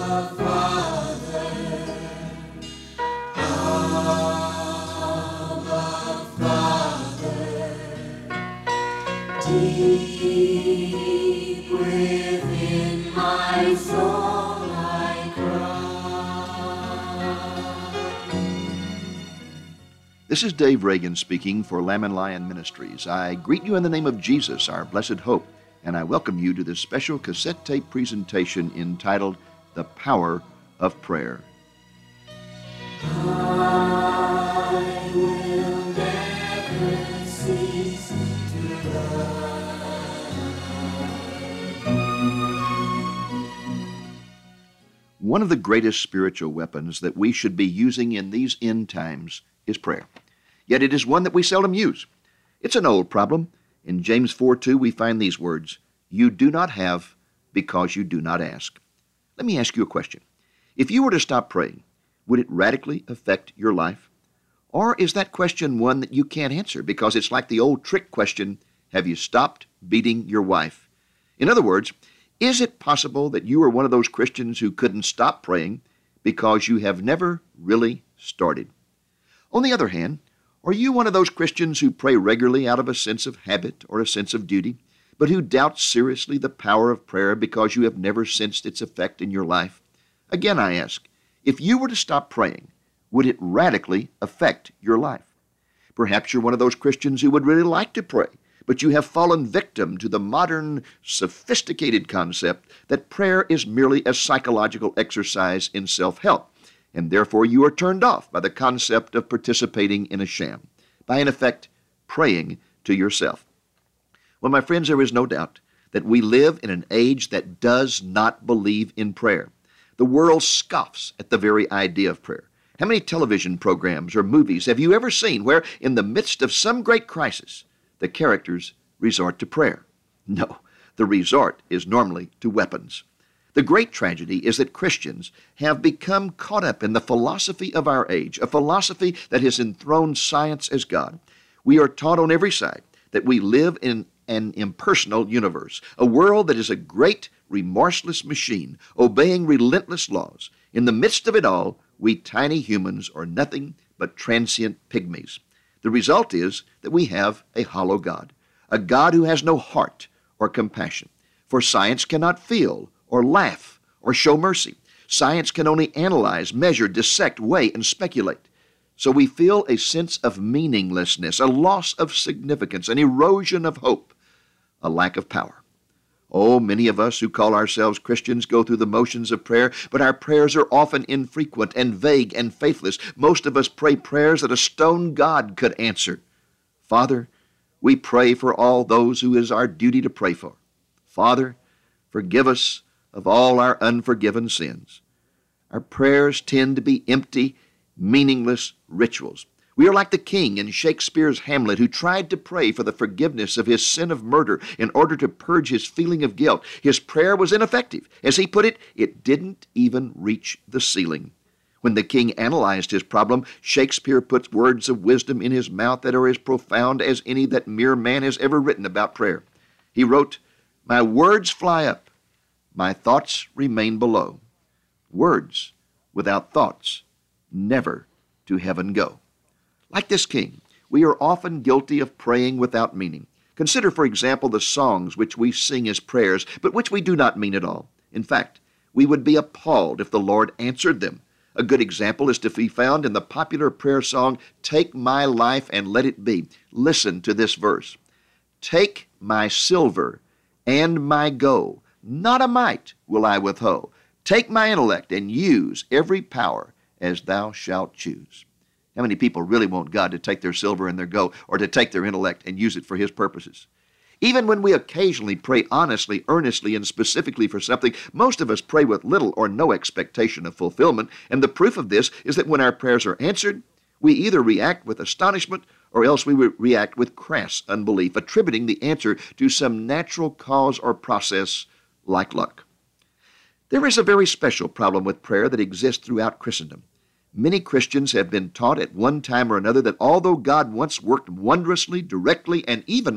Deep within my soul I cry. This is Dave Reagan speaking for Lamb and Lion Ministries. I greet you in the name of Jesus, our blessed hope, and I welcome you to this special cassette tape presentation entitled The Power of Prayer. I will never cease to love. One of the greatest spiritual weapons that we should be using in these end times is prayer. Yet it is one that we seldom use. It's an old problem. In James 4:2 we find these words, "You do not have because you do not ask." Let me ask you a question. If you were to stop praying, would it radically affect your life? Or is that question one that you can't answer because it's like the old trick question, have you stopped beating your wife? In other words, is it possible that you are one of those Christians who couldn't stop praying because you have never really started? On the other hand, are you one of those Christians who pray regularly out of a sense of habit or a sense of duty, but who doubt seriously the power of prayer because you have never sensed its effect in your life? Again, I ask, if you were to stop praying, would it radically affect your life? Perhaps you're one of those Christians who would really like to pray, but you have fallen victim to the modern, sophisticated concept that prayer is merely a psychological exercise in self-help, and therefore you are turned off by the concept of participating in a sham, by in effect praying to yourself. Well, my friends, there is no doubt that we live in an age that does not believe in prayer. The world scoffs at the very idea of prayer. How many television programs or movies have you ever seen where, in the midst of some great crisis, the characters resort to prayer? No, the resort is normally to weapons. The great tragedy is that Christians have become caught up in the philosophy of our age, a philosophy that has enthroned science as God. We are taught on every side that we live in an impersonal universe, a world that is a great, remorseless machine, obeying relentless laws. In the midst of it all, we tiny humans are nothing but transient pygmies. The result is that we have a hollow God, a God who has no heart or compassion. For science cannot feel or laugh or show mercy. Science can only analyze, measure, dissect, weigh, and speculate. So we feel a sense of meaninglessness, a loss of significance, an erosion of hope, a lack of power. Oh, many of us who call ourselves Christians go through the motions of prayer, but our prayers are often infrequent and vague and faithless. Most of us pray prayers that a stone God could answer. Father, we pray for all those who it is our duty to pray for. Father, forgive us of all our unforgiven sins. Our prayers tend to be empty, meaningless rituals. We are like the king in Shakespeare's Hamlet who tried to pray for the forgiveness of his sin of murder in order to purge his feeling of guilt. His prayer was ineffective. As he put it, it didn't even reach the ceiling. When the king analyzed his problem, Shakespeare puts words of wisdom in his mouth that are as profound as any that mere man has ever written about prayer. He wrote, "My words fly up, my thoughts remain below. Words without thoughts never to heaven go." Like this king, we are often guilty of praying without meaning. Consider, for example, the songs which we sing as prayers, but which we do not mean at all. In fact, we would be appalled if the Lord answered them. A good example is to be found in the popular prayer song, "Take My Life and Let It Be." Listen to this verse. "Take my silver and my gold, not a mite will I withhold. Take my intellect and use every power as thou shalt choose." How many people really want God to take their silver and their gold, or to take their intellect and use it for His purposes? Even when we occasionally pray honestly, earnestly, and specifically for something, most of us pray with little or no expectation of fulfillment, and the proof of this is that when our prayers are answered, we either react with astonishment or else we react with crass unbelief, attributing the answer to some natural cause or process like luck. There is a very special problem with prayer that exists throughout Christendom. Many Christians have been taught at one time or another that although God once worked wondrously, directly, and even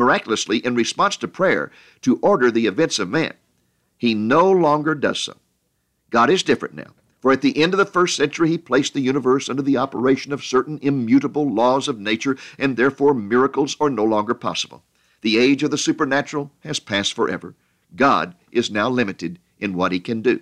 miraculously in response to prayer to order the events of man, He no longer does so. God is different now. For at the end of the first century, he placed the universe under the operation of certain immutable laws of nature, and therefore miracles are no longer possible. The age of the supernatural has passed forever. God is now limited in what he can do.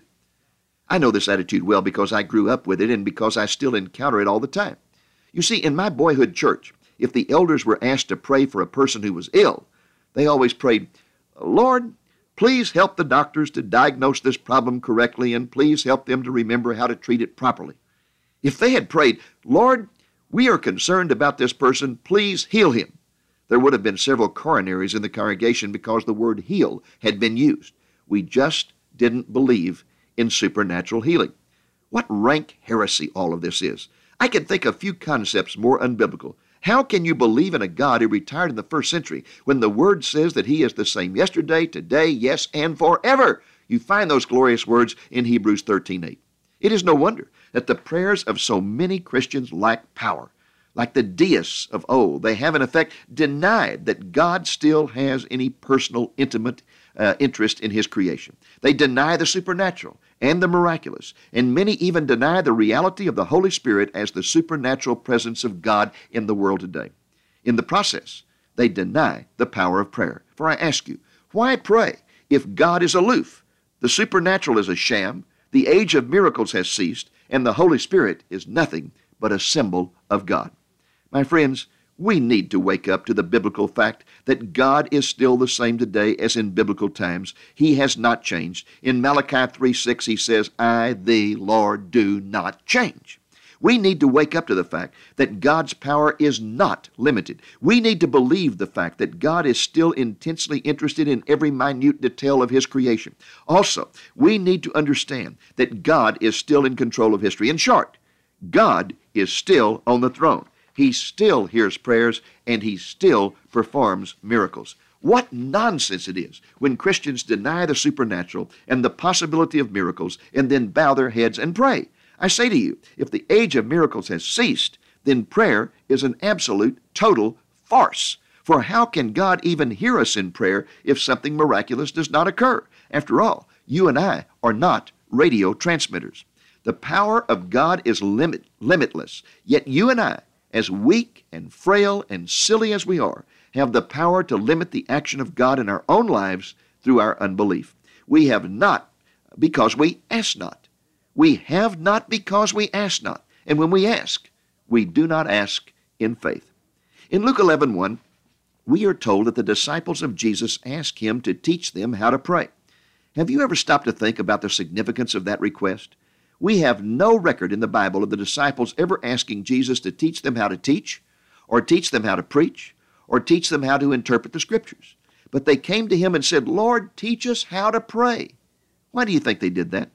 I know this attitude well because I grew up with it and because I still encounter it all the time. You see, in my boyhood church, if the elders were asked to pray for a person who was ill, they always prayed, "Lord, please help the doctors to diagnose this problem correctly, and please help them to remember how to treat it properly." If they had prayed, "Lord, we are concerned about this person, please heal him," there would have been several coronaries in the congregation because the word heal had been used. We just didn't believe in supernatural healing. What rank heresy all of this is. I can think of few concepts more unbiblical. How can you believe in a God who retired in the first century when the Word says that he is the same yesterday, today, yes, and forever? You find those glorious words in Hebrews 13:8. It is no wonder that the prayers of so many Christians lack power. Like the deists of old, they have in effect denied that God still has any personal, intimate interest in his creation. They deny the supernatural and the miraculous, and many even deny the reality of the Holy Spirit as the supernatural presence of God in the world today. In the process, they deny the power of prayer. For I ask you, why pray if God is aloof? The supernatural is a sham, the age of miracles has ceased, and the Holy Spirit is nothing but a symbol of God. My friends, we need to wake up to the biblical fact that God is still the same today as in biblical times. He has not changed. In Malachi 3:6, he says, "I, the Lord, do not change." We need to wake up to the fact that God's power is not limited. We need to believe the fact that God is still intensely interested in every minute detail of his creation. Also, we need to understand that God is still in control of history. In short, God is still on the throne. He still hears prayers, and he still performs miracles. What nonsense it is when Christians deny the supernatural and the possibility of miracles and then bow their heads and pray. I say to you, if the age of miracles has ceased, then prayer is an absolute, total farce. For how can God even hear us in prayer if something miraculous does not occur? After all, you and I are not radio transmitters. The power of God is limitless, yet you and I, as weak and frail and silly as we are, have the power to limit the action of God in our own lives through our unbelief. We have not because we ask not. We have not because we ask not. And when we ask, we do not ask in faith. In Luke 11:1, we are told that the disciples of Jesus asked him to teach them how to pray. Have you ever stopped to think about the significance of that request? We have no record in the Bible of the disciples ever asking Jesus to teach them how to teach, or teach them how to preach, or teach them how to interpret the Scriptures. But they came to him and said, "Lord, teach us how to pray." Why do you think they did that?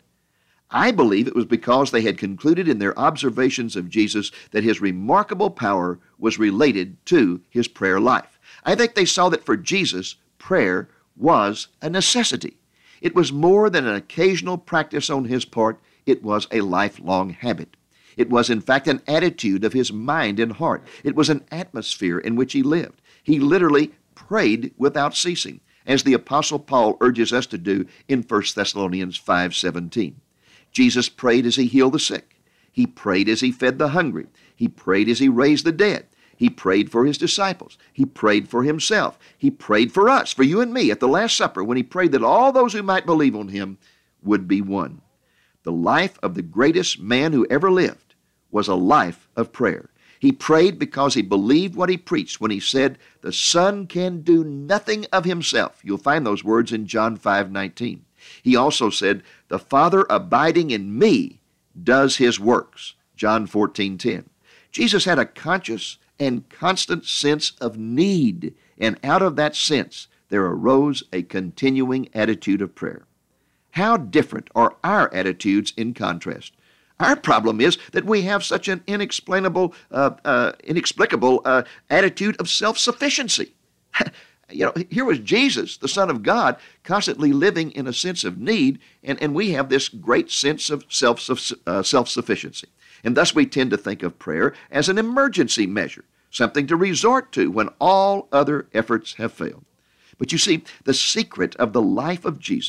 I believe it was because they had concluded in their observations of Jesus that his remarkable power was related to his prayer life. I think they saw that for Jesus, prayer was a necessity. It was more than an occasional practice on his part. It was a lifelong habit. It was, in fact, an attitude of his mind and heart. It was an atmosphere in which he lived. He literally prayed without ceasing, as the Apostle Paul urges us to do in 1 Thessalonians 5:17. Jesus prayed as he healed the sick. He prayed as he fed the hungry. He prayed as he raised the dead. He prayed for his disciples. He prayed for himself. He prayed for us, for you and me, at the Last Supper, when he prayed that all those who might believe on him would be one. The life of the greatest man who ever lived was a life of prayer. He prayed because he believed what he preached when he said, "The Son can do nothing of himself." You'll find those words in John 5:19. He also said, "The Father abiding in me does his works." John 14:10. Jesus had a conscious and constant sense of need, and out of that sense there arose a continuing attitude of prayer. How different are our attitudes in contrast? Our problem is that we have such an inexplicable attitude of self-sufficiency. Here was Jesus, the Son of God, constantly living in a sense of need, and we have this great sense of self-sufficiency. And thus we tend to think of prayer as an emergency measure, something to resort to when all other efforts have failed. But you see, the secret of the life of Jesus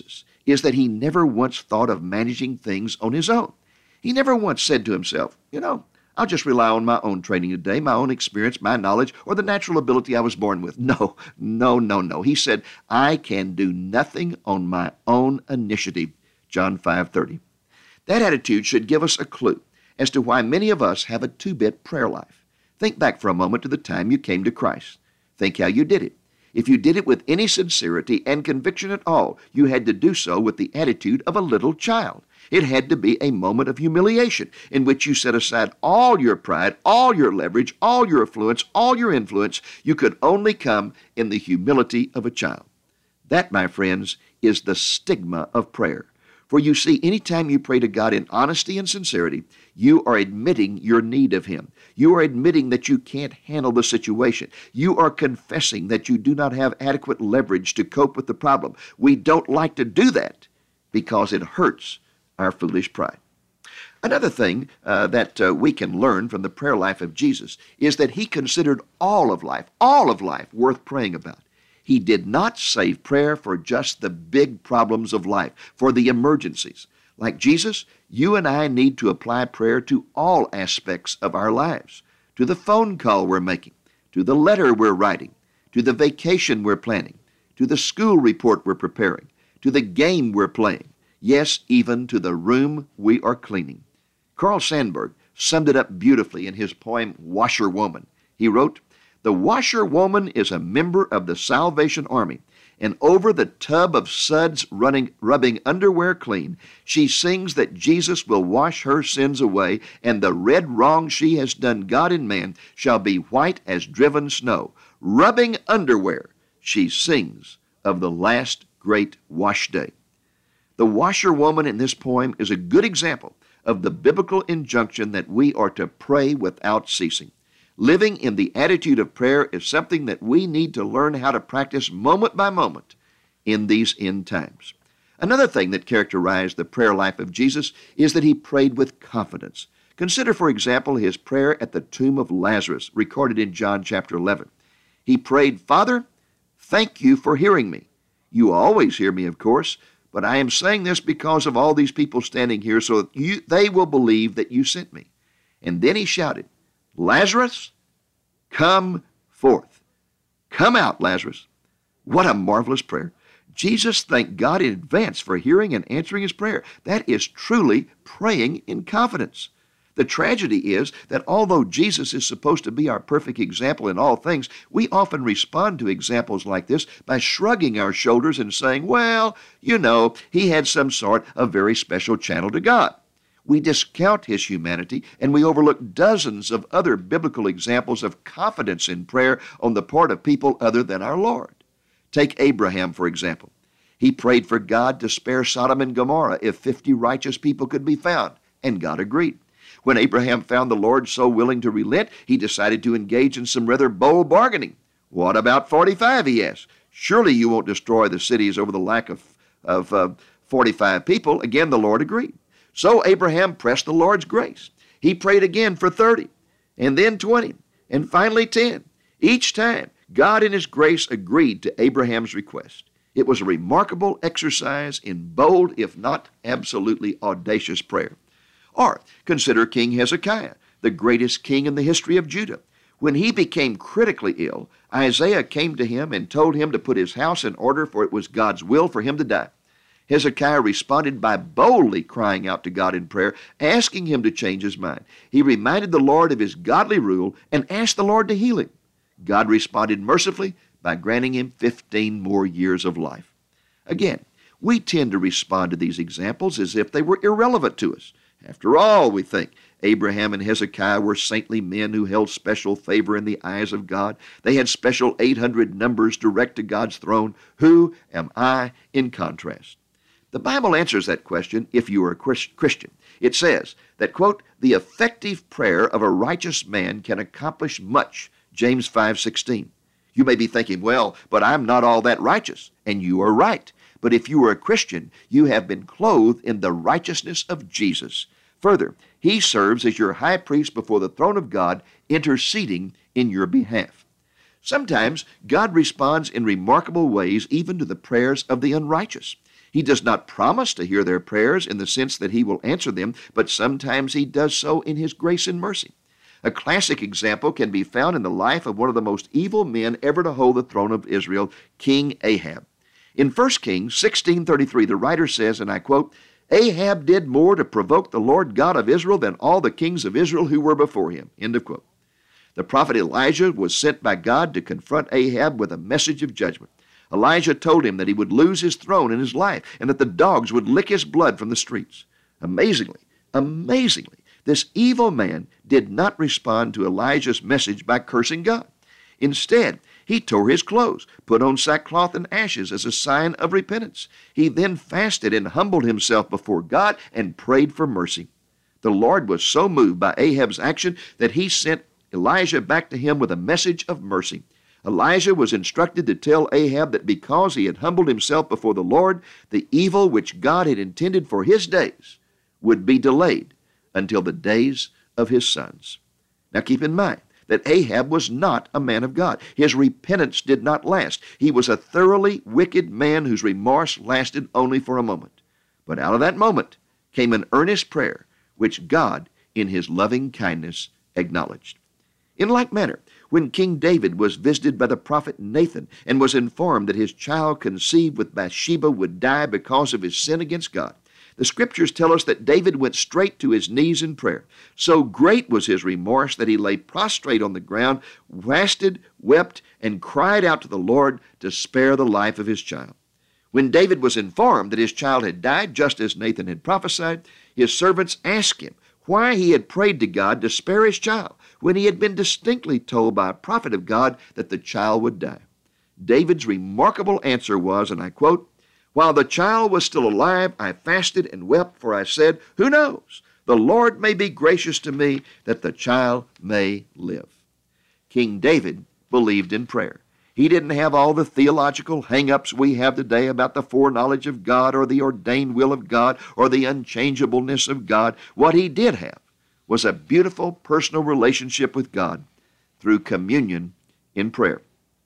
is that he never once thought of managing things on his own. He never once said to himself, I'll just rely on my own training today, my own experience, my knowledge, or the natural ability I was born with. No, no, no, no. He said, I can do nothing on my own initiative. John 5:30. That attitude should give us a clue as to why many of us have a two-bit prayer life. Think back for a moment to the time you came to Christ. Think how you did it. If you did it with any sincerity and conviction at all, you had to do so with the attitude of a little child. It had to be a moment of humiliation in which you set aside all your pride, all your leverage, all your affluence, all your influence. You could only come in the humility of a child. That, my friends, is the stigma of prayer. For you see, anytime you pray to God in honesty and sincerity, you are admitting your need of Him. You are admitting that you can't handle the situation. You are confessing that you do not have adequate leverage to cope with the problem. We don't like to do that because it hurts our foolish pride. Another thing that we can learn from the prayer life of Jesus is that He considered all of life worth praying about. He did not save prayer for just the big problems of life, for the emergencies. Like Jesus, you and I need to apply prayer to all aspects of our lives, to the phone call we're making, to the letter we're writing, to the vacation we're planning, to the school report we're preparing, to the game we're playing, yes, even to the room we are cleaning. Carl Sandburg summed it up beautifully in his poem, Washerwoman. He wrote, "The washerwoman is a member of the Salvation Army, and over the tub of suds rubbing underwear clean, she sings that Jesus will wash her sins away, and the red wrong she has done God and man shall be white as driven snow. Rubbing underwear, she sings of the last great wash day." The washerwoman in this poem is a good example of the biblical injunction that we are to pray without ceasing. Living in the attitude of prayer is something that we need to learn how to practice moment by moment in these end times. Another thing that characterized the prayer life of Jesus is that He prayed with confidence. Consider, for example, His prayer at the tomb of Lazarus, recorded in John chapter 11. He prayed, "Father, thank you for hearing me. You always hear me, of course, but I am saying this because of all these people standing here so that they will believe that you sent me." And then He shouted, "Lazarus, come forth." Come out, Lazarus. What a marvelous prayer. Jesus thanked God in advance for hearing and answering his prayer. That is truly praying in confidence. The tragedy is that although Jesus is supposed to be our perfect example in all things, we often respond to examples like this by shrugging our shoulders and saying, well, he had some sort of very special channel to God. We discount his humanity, and we overlook dozens of other biblical examples of confidence in prayer on the part of people other than our Lord. Take Abraham, for example. He prayed for God to spare Sodom and Gomorrah if 50 righteous people could be found, and God agreed. When Abraham found the Lord so willing to relent, he decided to engage in some rather bold bargaining. "What about 45, he asked. "Surely you won't destroy the cities over the lack of 45 people. Again, the Lord agreed. So Abraham pressed the Lord's grace. He prayed again for 30, and then 20, and finally 10. Each time, God in his grace agreed to Abraham's request. It was a remarkable exercise in bold, if not absolutely audacious prayer. Or consider King Hezekiah, the greatest king in the history of Judah. When he became critically ill, Isaiah came to him and told him to put his house in order, for it was God's will for him to die. Hezekiah responded by boldly crying out to God in prayer, asking him to change his mind. He reminded the Lord of his godly rule and asked the Lord to heal him. God responded mercifully by granting him 15 more years of life. Again, we tend to respond to these examples as if they were irrelevant to us. After all, we think, Abraham and Hezekiah were saintly men who held special favor in the eyes of God. They had special 800 numbers direct to God's throne. Who am I in contrast? The Bible answers that question if you are a Christian. It says that, quote, "the effective prayer of a righteous man can accomplish much," James 5:16. You may be thinking, well, but I'm not all that righteous, and you are right. But if you are a Christian, you have been clothed in the righteousness of Jesus. Further, he serves as your high priest before the throne of God, interceding in your behalf. Sometimes God responds in remarkable ways even to the prayers of the unrighteous. He does not promise to hear their prayers in the sense that he will answer them, but sometimes he does so in his grace and mercy. A classic example can be found in the life of one of the most evil men ever to hold the throne of Israel, King Ahab. In 1 Kings 16:33, the writer says, and I quote, "Ahab did more to provoke the Lord God of Israel than all the kings of Israel who were before him." End of quote. The prophet Elijah was sent by God to confront Ahab with a message of judgment. Elijah told him that he would lose his throne and his life, and that the dogs would lick his blood from the streets. Amazingly, this evil man did not respond to Elijah's message by cursing God. Instead, he tore his clothes, put on sackcloth and ashes as a sign of repentance. He then fasted and humbled himself before God and prayed for mercy. The Lord was so moved by Ahab's action that he sent Elijah back to him with a message of mercy. Elijah was instructed to tell Ahab that because he had humbled himself before the Lord, the evil which God had intended for his days would be delayed until the days of his sons. Now keep in mind that Ahab was not a man of God. His repentance did not last. He was a thoroughly wicked man whose remorse lasted only for a moment. But out of that moment came an earnest prayer which God, in his loving kindness, acknowledged. In like manner, when King David was visited by the prophet Nathan and was informed that his child conceived with Bathsheba would die because of his sin against God, the scriptures tell us that David went straight to his knees in prayer. So great was his remorse that he lay prostrate on the ground, fasted, wept, and cried out to the Lord to spare the life of his child. When David was informed that his child had died, just as Nathan had prophesied, his servants asked him why he had prayed to God to spare his child when he had been distinctly told by a prophet of God that the child would die. David's remarkable answer was, and I quote, "While the child was still alive, I fasted and wept, for I said, 'Who knows? The Lord may be gracious to me that the child may live.'" King David believed in prayer. He didn't have all the theological hang-ups we have today about the foreknowledge of God or the ordained will of God or the unchangeableness of God. What he did have was a beautiful personal relationship with God through communion in prayer.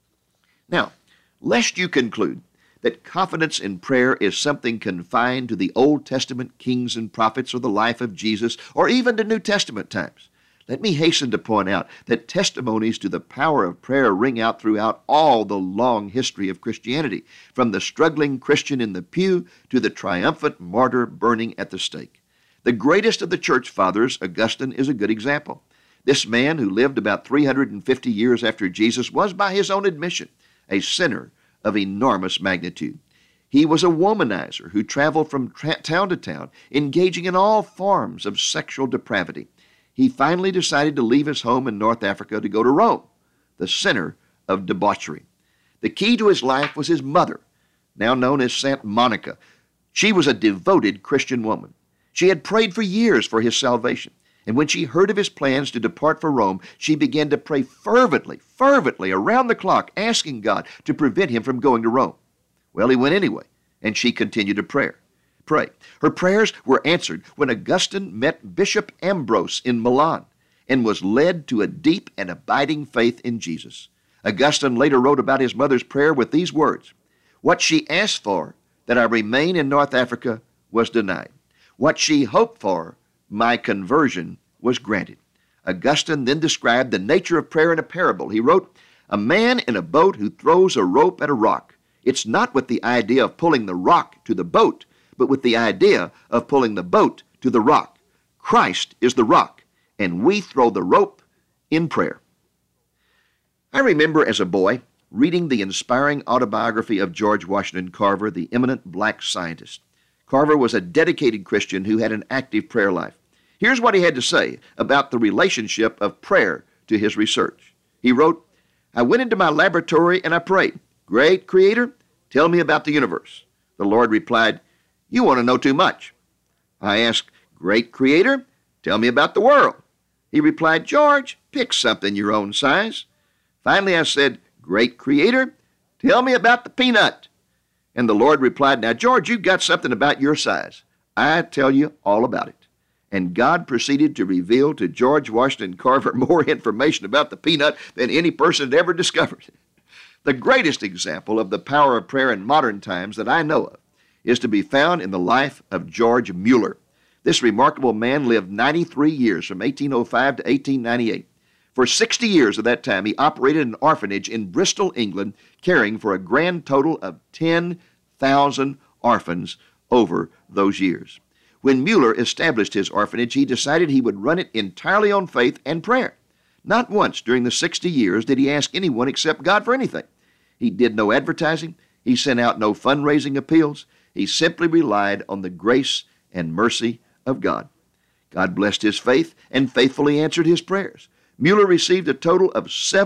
Now, lest you conclude that confidence in prayer is something confined to the Old Testament kings and prophets or the life of Jesus or even to New Testament times, let me hasten to point out that testimonies to the power of prayer ring out throughout all the long history of Christianity, from the struggling Christian in the pew to the triumphant martyr burning at the stake. The greatest of the church fathers, Augustine, is a good example. This man, who lived about 350 years after Jesus, was, by his own admission, a sinner of enormous magnitude. He was a womanizer who traveled from town to town, engaging in all forms of sexual depravity. He finally decided to leave his home in North Africa to go to Rome, the center of debauchery. The key to his life was his mother, now known as Saint Monica. She was a devoted Christian woman. She had prayed for years for his salvation, and when she heard of his plans to depart for Rome, she began to pray fervently around the clock, asking God to prevent him from going to Rome. Well, he went anyway, and she continued to pray. Her prayers were answered when Augustine met Bishop Ambrose in Milan and was led to a deep and abiding faith in Jesus. Augustine later wrote about his mother's prayer with these words, "What she asked for, that I remain in North Africa, was denied. What she hoped for, my conversion, was granted." Augustine then described the nature of prayer in a parable. He wrote, "A man in a boat who throws a rope at a rock. It's not with the idea of pulling the rock to the boat, but with the idea of pulling the boat to the rock. Christ is the rock, and we throw the rope in prayer." I remember as a boy reading the inspiring autobiography of George Washington Carver, the eminent black scientist. Carver was a dedicated Christian who had an active prayer life. Here's what he had to say about the relationship of prayer to his research. He wrote, "I went into my laboratory and I prayed, 'Great Creator, tell me about the universe.' The Lord replied, 'You want to know too much.' I asked, 'Great Creator, tell me about the world.' He replied, 'George, pick something your own size.' Finally, I said, 'Great Creator, tell me about the peanut.' And the Lord replied, 'Now, George, you've got something about your size. I tell you all about it.' And God proceeded to reveal to George Washington Carver more information about the peanut than any person had ever discovered. The greatest example of the power of prayer in modern times that I know of is to be found in the life of George Mueller. This remarkable man lived 93 years from 1805 to 1898. For 60 years of that time, he operated an orphanage in Bristol, England, caring for a grand total of 10,000 orphans over those years. When Mueller established his orphanage, he decided he would run it entirely on faith and prayer. Not once during the 60 years did he ask anyone except God for anything. He did no advertising. He sent out no fundraising appeals. He simply relied on the grace and mercy of God. God blessed his faith and faithfully answered his prayers. Mueller received a total of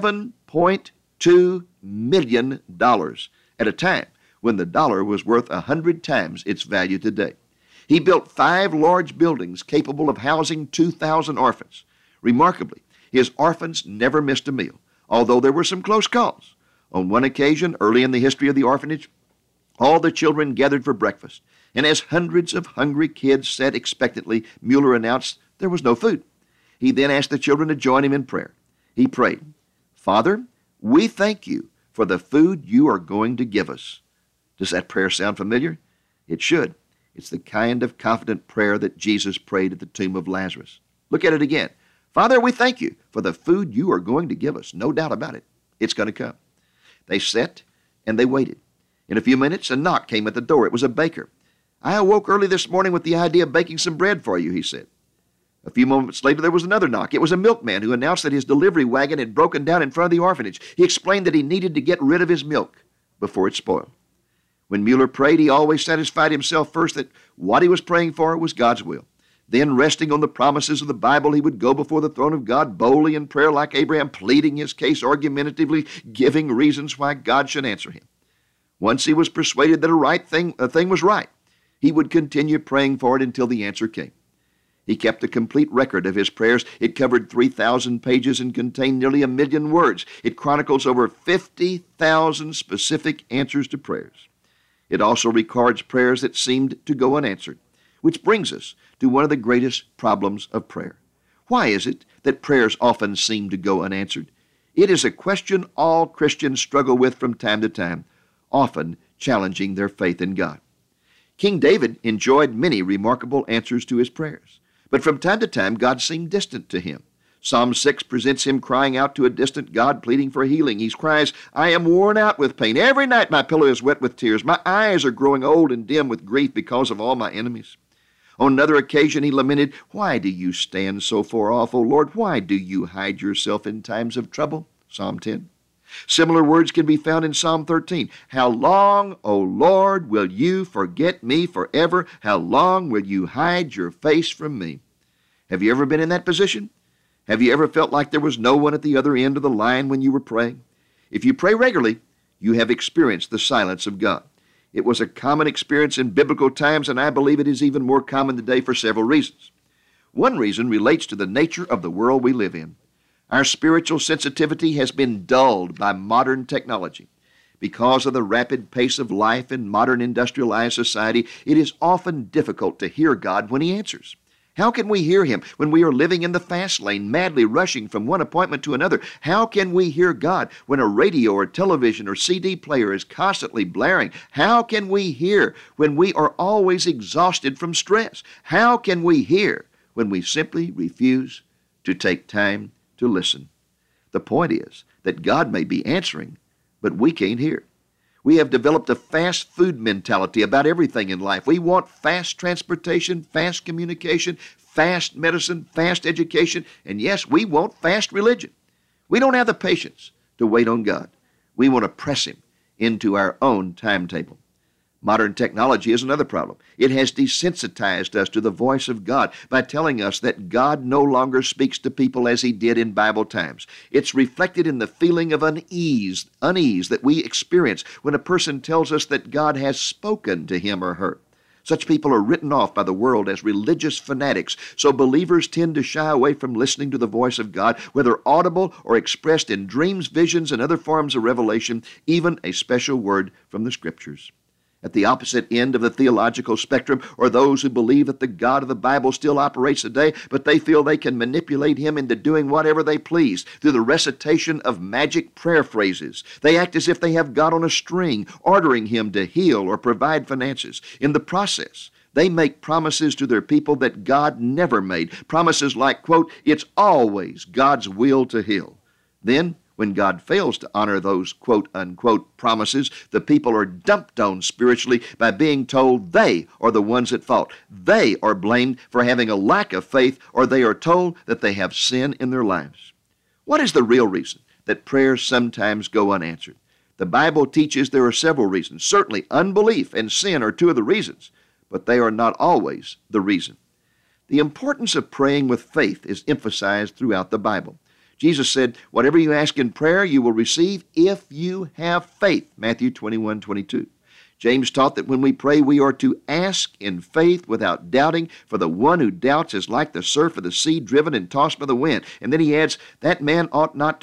$7.2 million at a time when the dollar was worth 100 times its value today. He built 5 large buildings capable of housing 2,000 orphans. Remarkably, his orphans never missed a meal, although there were some close calls. On one occasion, early in the history of the orphanage, all the children gathered for breakfast, and as hundreds of hungry kids sat expectantly, Mueller announced there was no food. He then asked the children to join him in prayer. He prayed, "Father, we thank you for the food you are going to give us." Does that prayer sound familiar? It should. It's the kind of confident prayer that Jesus prayed at the tomb of Lazarus. Look at it again. "Father, we thank you for the food you are going to give us." No doubt about it. It's going to come. They sat and they waited. In a few minutes, a knock came at the door. It was a baker. "I awoke early this morning with the idea of baking some bread for you," he said. A few moments later, there was another knock. It was a milkman who announced that his delivery wagon had broken down in front of the orphanage. He explained that he needed to get rid of his milk before it spoiled. When Mueller prayed, he always satisfied himself first that what he was praying for was God's will. Then, resting on the promises of the Bible, he would go before the throne of God boldly in prayer like Abraham, pleading his case argumentatively, giving reasons why God should answer him. Once he was persuaded that a thing was right, he would continue praying for it until the answer came. He kept a complete record of his prayers. It covered 3,000 pages and contained nearly 1 million words. It chronicles over 50,000 specific answers to prayers. It also records prayers that seemed to go unanswered, which brings us to one of the greatest problems of prayer. Why is it that prayers often seem to go unanswered? It is a question all Christians struggle with from time to time, often challenging their faith in God. King David enjoyed many remarkable answers to his prayers, but from time to time God seemed distant to him. Psalm 6 presents him crying out to a distant God, pleading for healing. He cries, "I am worn out with pain. Every night my pillow is wet with tears. My eyes are growing old and dim with grief because of all my enemies." On another occasion he lamented, "Why do you stand so far off, O Lord? Why do you hide yourself in times of trouble?" Psalm 10. Similar words can be found in Psalm 13. "How long, O Lord, will you forget me forever? How long will you hide your face from me?" Have you ever been in that position? Have you ever felt like there was no one at the other end of the line when you were praying? If you pray regularly, you have experienced the silence of God. It was a common experience in biblical times, and I believe it is even more common today for several reasons. One reason relates to the nature of the world we live in. Our spiritual sensitivity has been dulled by modern technology. Because of the rapid pace of life in modern industrialized society, it is often difficult to hear God when He answers. How can we hear Him when we are living in the fast lane, madly rushing from one appointment to another? How can we hear God when a radio or television or CD player is constantly blaring? How can we hear when we are always exhausted from stress? How can we hear when we simply refuse to take time to listen? The point is that God may be answering, but we can't hear. We have developed a fast food mentality about everything in life. We want fast transportation, fast communication, fast medicine, fast education, and yes, we want fast religion. We don't have the patience to wait on God. We want to press Him into our own timetable. Modern technology is another problem. It has desensitized us to the voice of God by telling us that God no longer speaks to people as He did in Bible times. It's reflected in the feeling of unease that we experience when a person tells us that God has spoken to him or her. Such people are written off by the world as religious fanatics, so believers tend to shy away from listening to the voice of God, whether audible or expressed in dreams, visions, and other forms of revelation, even a special word from the Scriptures. At the opposite end of the theological spectrum are those who believe that the God of the Bible still operates today, but they feel they can manipulate him into doing whatever they please through the recitation of magic prayer phrases. They act as if they have God on a string, ordering him to heal or provide finances. In the process, they make promises to their people that God never made. Promises like, quote, "It's always God's will to heal." Then, when God fails to honor those quote-unquote promises, the people are dumped on spiritually by being told they are the ones at fault. They are blamed for having a lack of faith, or they are told that they have sin in their lives. What is the real reason that prayers sometimes go unanswered? The Bible teaches there are several reasons. Certainly, unbelief and sin are two of the reasons, but they are not always the reason. The importance of praying with faith is emphasized throughout the Bible. Jesus said, "Whatever you ask in prayer, you will receive if you have faith." Matthew 21:22. James taught that when we pray, we are to ask in faith without doubting, for the one who doubts is like the surf of the sea driven and tossed by the wind. And then he adds, that man ought not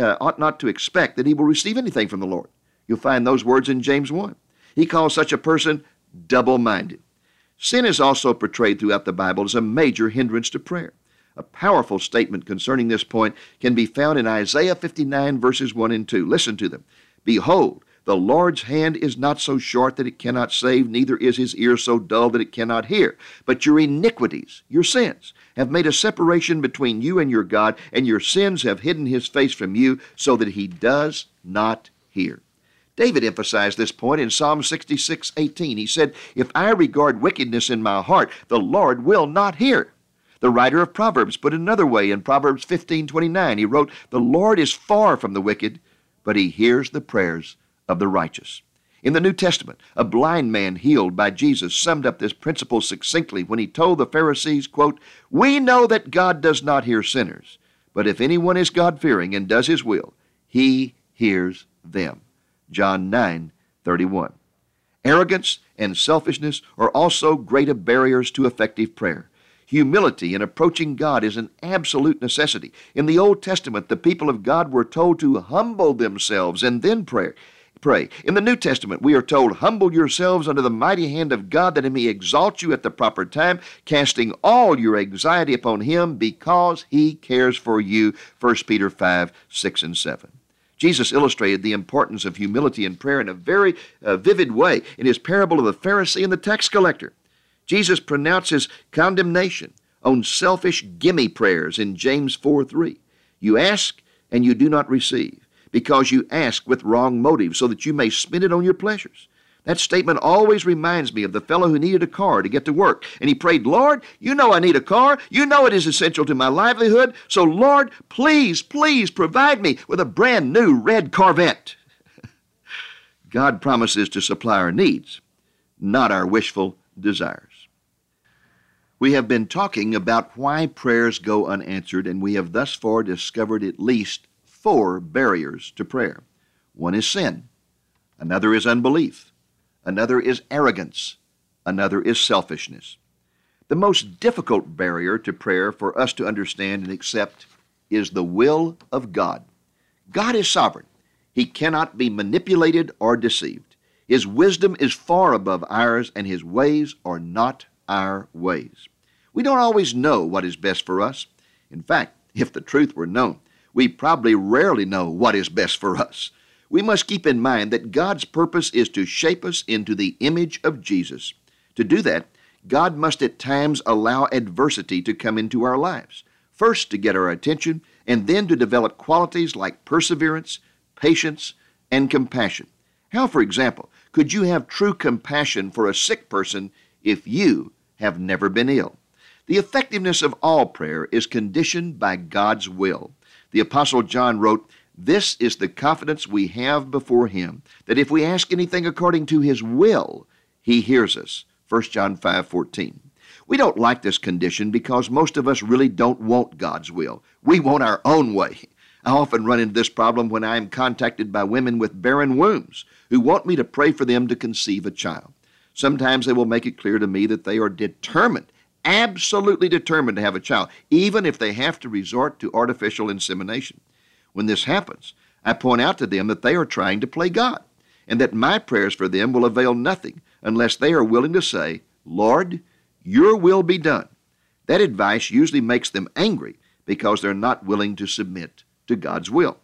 to expect that he will receive anything from the Lord. You'll find those words in James 1. He calls such a person double-minded. Sin is also portrayed throughout the Bible as a major hindrance to prayer. A powerful statement concerning this point can be found in Isaiah 59, verses 1 and 2. Listen to them. "Behold, the Lord's hand is not so short that it cannot save, neither is his ear so dull that it cannot hear. But your iniquities, your sins, have made a separation between you and your God, and your sins have hidden his face from you so that he does not hear." David emphasized this point in Psalm 66:18. He said, "If I regard wickedness in my heart, the Lord will not hear." The writer of Proverbs put it another way in Proverbs 15:29. He wrote, "The Lord is far from the wicked, but he hears the prayers of the righteous." In the New Testament, a blind man healed by Jesus summed up this principle succinctly when he told the Pharisees, quote, "We know that God does not hear sinners, but if anyone is God-fearing and does his will, he hears them." John 9:31. Arrogance and selfishness are also great barriers to effective prayer. Humility in approaching God is an absolute necessity. In the Old Testament, the people of God were told to humble themselves and then pray. In the New Testament, we are told, "Humble yourselves under the mighty hand of God, that he may exalt you at the proper time, casting all your anxiety upon him because he cares for you." 1 Peter 5:6 and 7. Jesus illustrated the importance of humility in prayer in a very vivid way in his parable of the Pharisee and the tax collector. Jesus pronounces condemnation on selfish gimme prayers in James 4:3. "You ask and you do not receive, because you ask with wrong motives, so that you may spend it on your pleasures." That statement always reminds me of the fellow who needed a car to get to work. And he prayed, "Lord, you know I need a car. You know it is essential to my livelihood. So, Lord, please, please provide me with a brand new red Corvette." God promises to supply our needs, not our wishful desires. We have been talking about why prayers go unanswered, and we have thus far discovered at least 4 barriers to prayer. One is sin. Another is unbelief. Another is arrogance. Another is selfishness. The most difficult barrier to prayer for us to understand and accept is the will of God. God is sovereign. He cannot be manipulated or deceived. His wisdom is far above ours, and his ways are not our ways. We don't always know what is best for us. In fact, if the truth were known, we probably rarely know what is best for us. We must keep in mind that God's purpose is to shape us into the image of Jesus. To do that, God must at times allow adversity to come into our lives, first to get our attention, and then to develop qualities like perseverance, patience, and compassion. How, for example, could you have true compassion for a sick person if you have never been ill? The effectiveness of all prayer is conditioned by God's will. The Apostle John wrote, "This is the confidence we have before him, that if we ask anything according to his will, he hears us." 1 John 5:14. We don't like this condition because most of us really don't want God's will. We want our own way. I often run into this problem when I am contacted by women with barren wombs who want me to pray for them to conceive a child. Sometimes they will make it clear to me that they are determined, absolutely determined to have a child, even if they have to resort to artificial insemination. When this happens, I point out to them that they are trying to play God, and that my prayers for them will avail nothing unless they are willing to say, Lord, your will be done. That advice usually makes them angry because they're not willing to submit to God's will.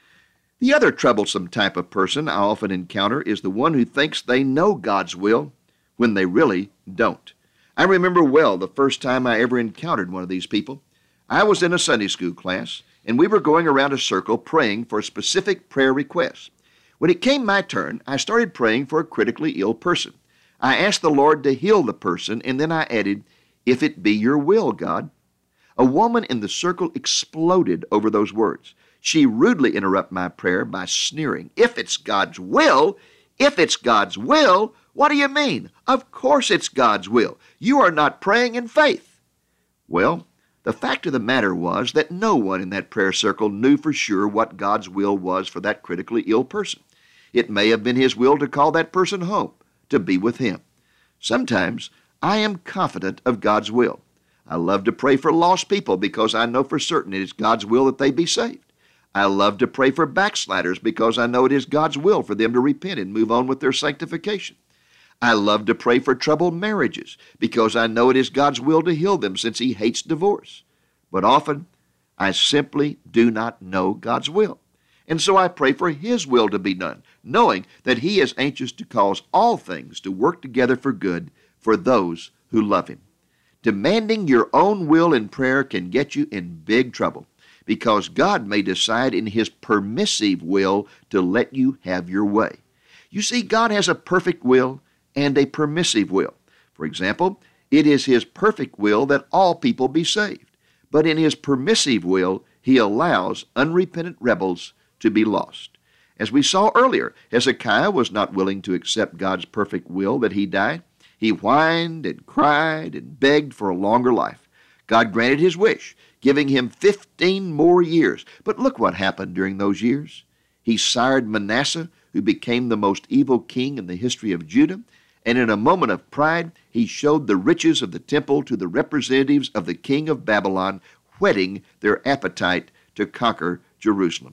The other troublesome type of person I often encounter is the one who thinks they know God's will when they really don't. I remember well the first time I ever encountered one of these people. I was in a Sunday school class, and we were going around a circle praying for specific prayer requests. When it came my turn, I started praying for a critically ill person. I asked the Lord to heal the person, and then I added, "If it be your will, God." A woman in the circle exploded over those words. She rudely interrupted my prayer by sneering, "If it's God's will, if it's God's will, what do you mean? Of course it's God's will. You are not praying in faith." Well, the fact of the matter was that no one in that prayer circle knew for sure what God's will was for that critically ill person. It may have been His will to call that person home, to be with Him. Sometimes I am confident of God's will. I love to pray for lost people because I know for certain it is God's will that they be saved. I love to pray for backsliders because I know it is God's will for them to repent and move on with their sanctification. I love to pray for troubled marriages because I know it is God's will to heal them since He hates divorce. But often, I simply do not know God's will. And so I pray for His will to be done, knowing that He is anxious to cause all things to work together for good for those who love Him. Demanding your own will in prayer can get you in big trouble, because God may decide in His permissive will to let you have your way. You see, God has a perfect will and a permissive will. For example, it is His perfect will that all people be saved. But in His permissive will, He allows unrepentant rebels to be lost. As we saw earlier, Hezekiah was not willing to accept God's perfect will that he die. He whined and cried and begged for a longer life. God granted his wish, giving him 15 more years. But look what happened during those years. He sired Manasseh, who became the most evil king in the history of Judah, and in a moment of pride, he showed the riches of the temple to the representatives of the king of Babylon, whetting their appetite to conquer Jerusalem.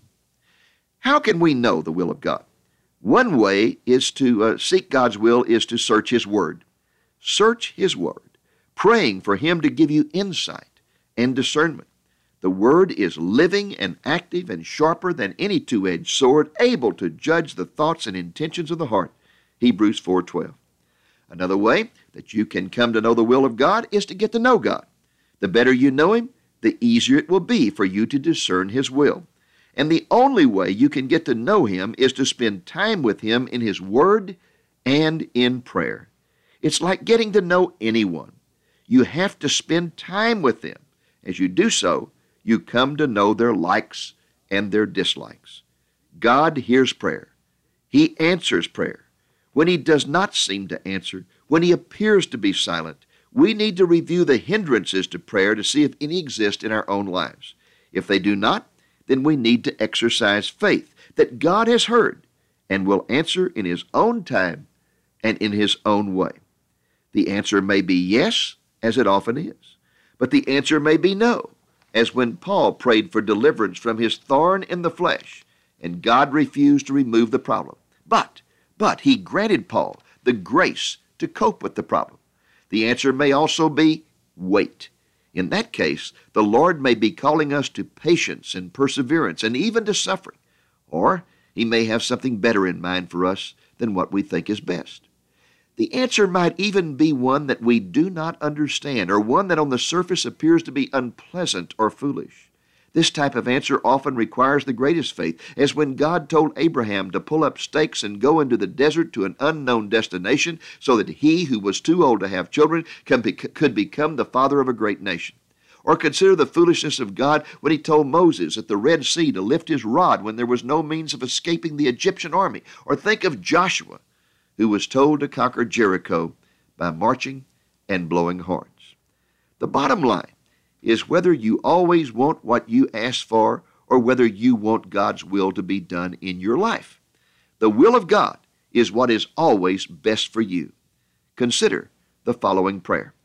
How can we know the will of God? One way is to seek God's will is to search His Word. Search His Word, praying for Him to give you insight and discernment. The Word is living and active and sharper than any two-edged sword, able to judge the thoughts and intentions of the heart. Hebrews 4:12. Another way that you can come to know the will of God is to get to know God. The better you know Him, the easier it will be for you to discern His will. And the only way you can get to know Him is to spend time with Him in His Word and in prayer. It's like getting to know anyone. You have to spend time with them. As you do so, you come to know their likes and their dislikes. God hears prayer. He answers prayer. When He does not seem to answer, when He appears to be silent, we need to review the hindrances to prayer to see if any exist in our own lives. If they do not, then we need to exercise faith that God has heard and will answer in His own time and in His own way. The answer may be yes, as it often is, but the answer may be no, as when Paul prayed for deliverance from his thorn in the flesh, and God refused to remove the problem. But He granted Paul the grace to cope with the problem. The answer may also be wait. In that case, the Lord may be calling us to patience and perseverance and even to suffering, or He may have something better in mind for us than what we think is best. The answer might even be one that we do not understand, or one that on the surface appears to be unpleasant or foolish. This type of answer often requires the greatest faith, as when God told Abraham to pull up stakes and go into the desert to an unknown destination so that he who was too old to have children could become the father of a great nation. Or consider the foolishness of God when He told Moses at the Red Sea to lift his rod when there was no means of escaping the Egyptian army. Or think of Joshua, who was told to conquer Jericho by marching and blowing horns. The bottom line is whether you always want what you ask for or whether you want God's will to be done in your life. The will of God is what is always best for you. Consider the following prayer.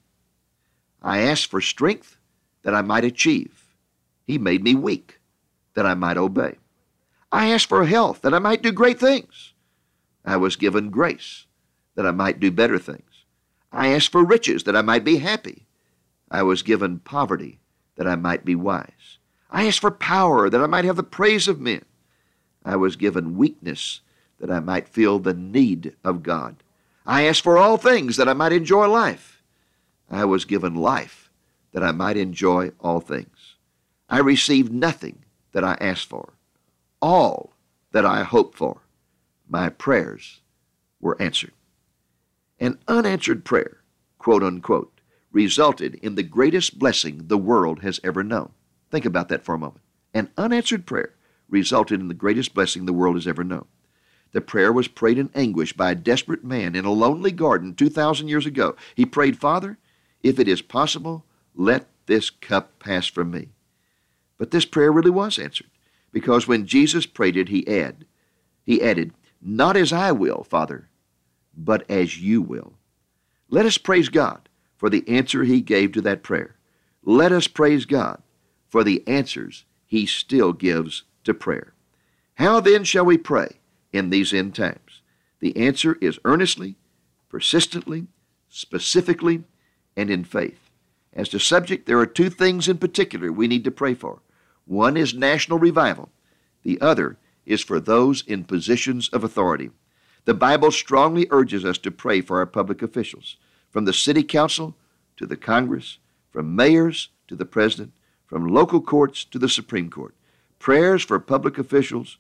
I ask for strength that I might achieve. He made me weak that I might obey. I ask for health that I might do great things. I was given grace that I might do better things. I asked for riches that I might be happy. I was given poverty that I might be wise. I asked for power that I might have the praise of men. I was given weakness that I might feel the need of God. I asked for all things that I might enjoy life. I was given life that I might enjoy all things. I received nothing that I asked for, all that I hoped for. My prayers were answered. An unanswered prayer, quote unquote, resulted in the greatest blessing the world has ever known. Think about that for a moment. An unanswered prayer resulted in the greatest blessing the world has ever known. The prayer was prayed in anguish by a desperate man in a lonely garden 2,000 years ago. He prayed, Father, if it is possible, let this cup pass from me. But this prayer really was answered, because when Jesus prayed it, he added, not as I will, Father, but as you will. Let us praise God for the answer he gave to that prayer. Let us praise God for the answers he still gives to prayer. How then shall we pray in these end times? The answer is earnestly, persistently, specifically, and in faith. As to subject, there are two things in particular we need to pray for. One is national revival. The other is for those in positions of authority. The Bible strongly urges us to pray for our public officials, from the city council to the Congress, from mayors to the president, from local courts to the Supreme Court. Prayer for public officials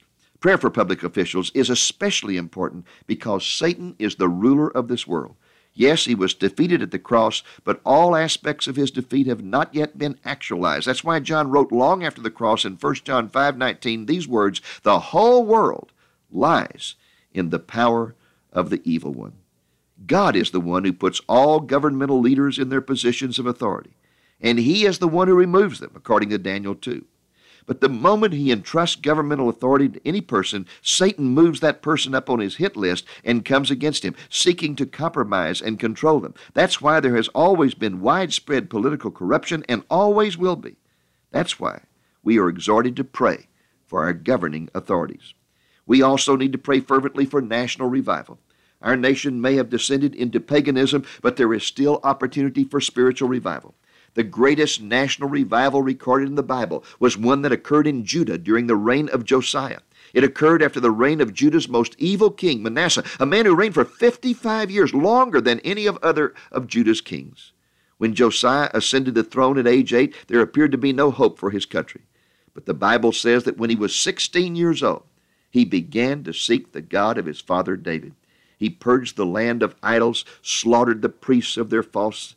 is especially important because Satan is the ruler of this world. Yes, he was defeated at the cross, but all aspects of his defeat have not yet been actualized. That's why John wrote long after the cross in 1 John 5:19 these words, the whole world lies in the power of the evil one. God is the one who puts all governmental leaders in their positions of authority, and he is the one who removes them, according to Daniel 2. But the moment he entrusts governmental authority to any person, Satan moves that person up on his hit list and comes against him, seeking to compromise and control them. That's why there has always been widespread political corruption and always will be. That's why we are exhorted to pray for our governing authorities. We also need to pray fervently for national revival. Our nation may have descended into paganism, but there is still opportunity for spiritual revival. The greatest national revival recorded in the Bible was one that occurred in Judah during the reign of Josiah. It occurred after the reign of Judah's most evil king, Manasseh, a man who reigned for 55 years, longer than any other of Judah's kings. When Josiah ascended the throne at age 8, there appeared to be no hope for his country. But the Bible says that when he was 16 years old, he began to seek the God of his father David. He purged the land of idols, slaughtered the priests of their false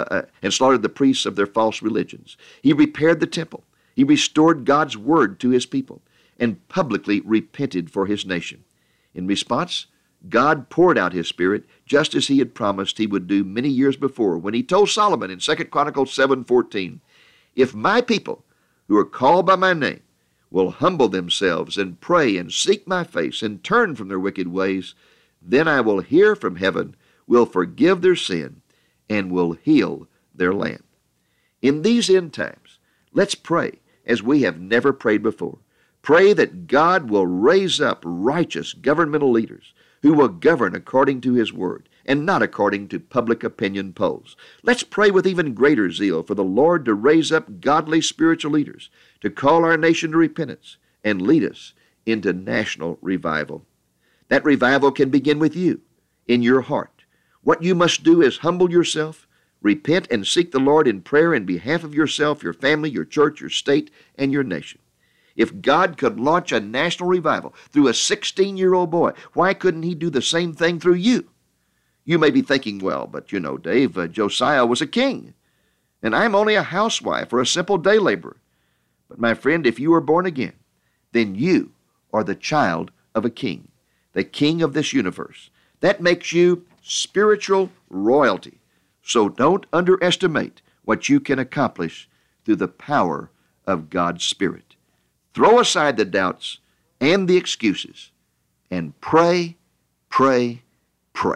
religions. He repaired the temple. He restored God's word to his people and publicly repented for his nation. In response, God poured out his Spirit just as he had promised he would do many years before when he told Solomon in 2 Chronicles 7:14, if my people who are called by my name will humble themselves and pray and seek my face and turn from their wicked ways, then I will hear from heaven, will forgive their sin, and will heal their land. In these end times, let's pray as we have never prayed before. Pray that God will raise up righteous governmental leaders who will govern according to his word and not according to public opinion polls. Let's pray with even greater zeal for the Lord to raise up godly spiritual leaders to call our nation to repentance and lead us into national revival. That revival can begin with you, in your heart. What you must do is humble yourself, repent, and seek the Lord in prayer in behalf of yourself, your family, your church, your state, and your nation. If God could launch a national revival through a 16-year-old boy, why couldn't he do the same thing through you? You may be thinking, well, but you know, Dave, Josiah was a king, and I'm only a housewife or a simple day laborer. But my friend, if you are born again, then you are the child of a king, the king of this universe. That makes you spiritual royalty. So don't underestimate what you can accomplish through the power of God's Spirit. Throw aside the doubts and the excuses and pray, pray, pray.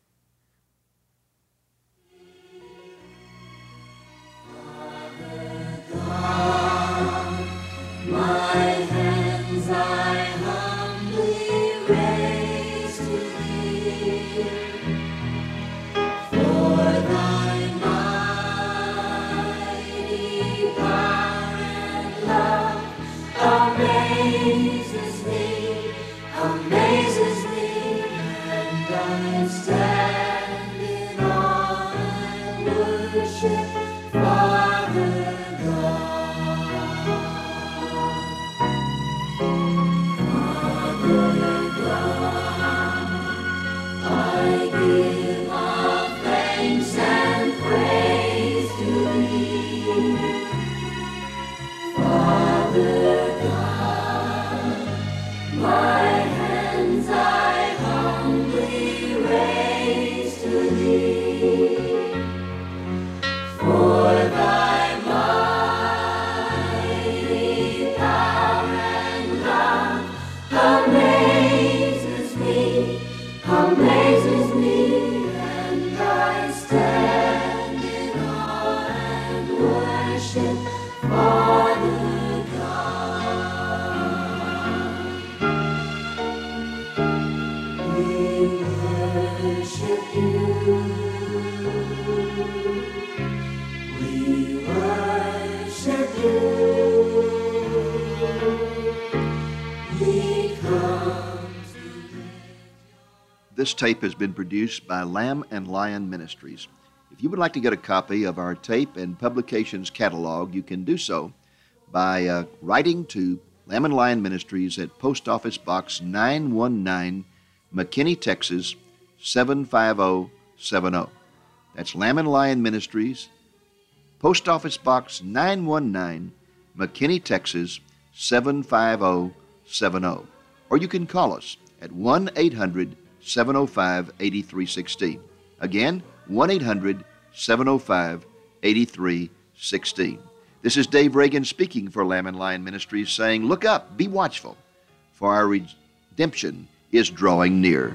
My hands I humbly raise to thee. This tape has been produced by Lamb and Lion Ministries. If you would like to get a copy of our tape and publications catalog, you can do so by writing to Lamb and Lion Ministries at Post Office Box 919, McKinney, Texas 75070. That's Lamb and Lion Ministries, Post Office Box 919, McKinney, Texas 75070. Or you can call us at 1-800-705-8316. Again, 1-800-705-8316. This is Dave Reagan speaking for Lamb and Lion Ministries, saying, look up, be watchful, for our redemption is drawing near.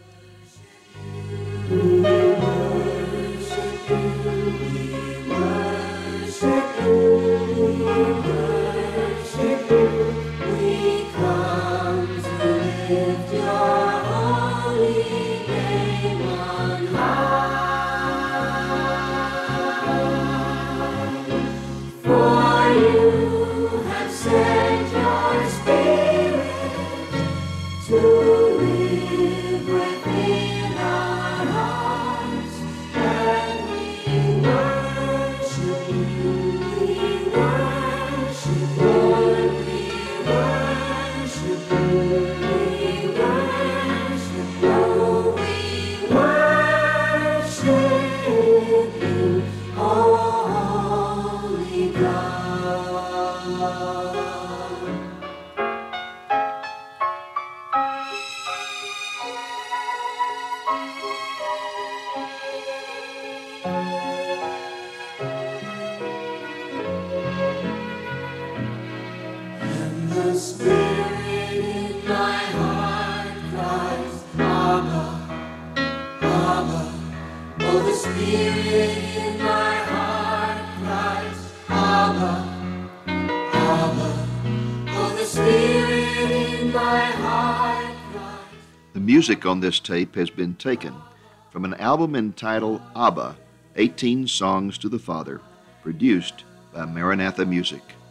The Spirit in my heart cries, Abba, Abba. Oh, the Spirit in my heart cries, Abba, Abba. Oh, the Spirit in my heart cries. The music on this tape has been taken from an album entitled Abba, 18 Songs to the Father, produced by Maranatha Music.